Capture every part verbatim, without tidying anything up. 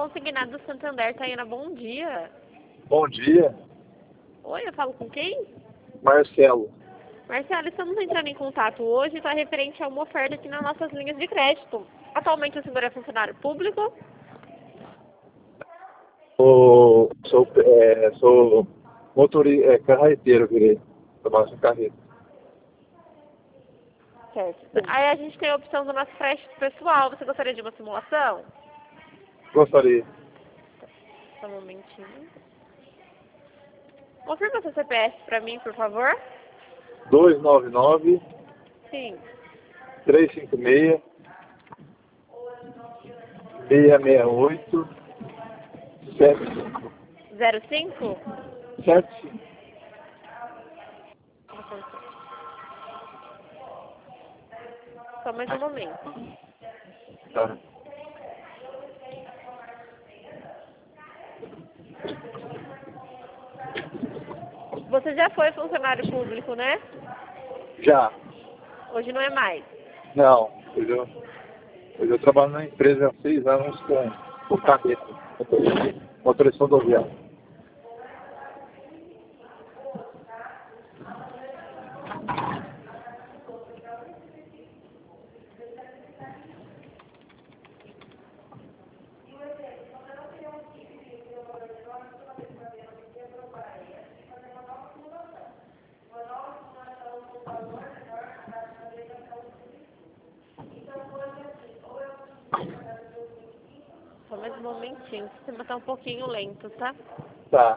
Consignado do Santander, Taina, bom dia. Bom dia, Oi, eu falo com quem? Marcelo. Marcelo, estamos entrando em contato hoje, está referente a uma oferta aqui nas nossas linhas de crédito. Atualmente o senhor é funcionário público? Sou, sou, é, sou motorista, é, carreteiro, virei. Trabalho com carreta. Certo. Aí a gente tem a opção do nosso crédito pessoal. Você gostaria de uma simulação? Gostaria. Só um momentinho. Confirma seu C P F para mim, por favor. dois nove nove, Sim. três cinco seis, seis seis oito, sete cinco. zero cinco? sete cinco. Só mais um momento. Tá. Você já foi funcionário público, né? Já. Hoje não é mais. Não. Hoje eu, hoje eu trabalho na empresa há seis anos com, com carreta. Motorista, motorista rodoviário. Só mais um momentinho. O sistema tá um pouquinho lento, tá? Tá.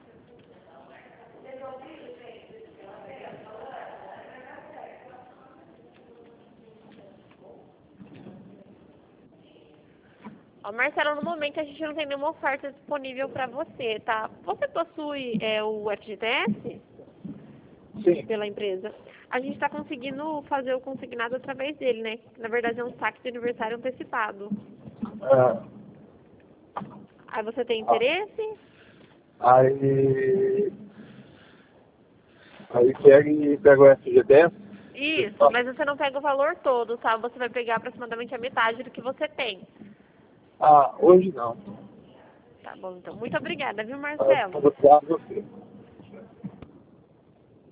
Ó, Marcelo, no momento a gente não tem nenhuma oferta disponível para você, tá? Você possui é, o F G T S Sim. pela empresa? A gente está conseguindo fazer o consignado através dele, né? Na verdade é um saque de aniversário antecipado. Ah, Aí você tem interesse? aí... Aí pega e pega o F G T S. Isso, mas você não pega o valor todo, tá? Você vai pegar aproximadamente a metade do que você tem. Ah, hoje não. Tá bom, então. Muito obrigada, viu, Ah, Marcelo? obrigado a você.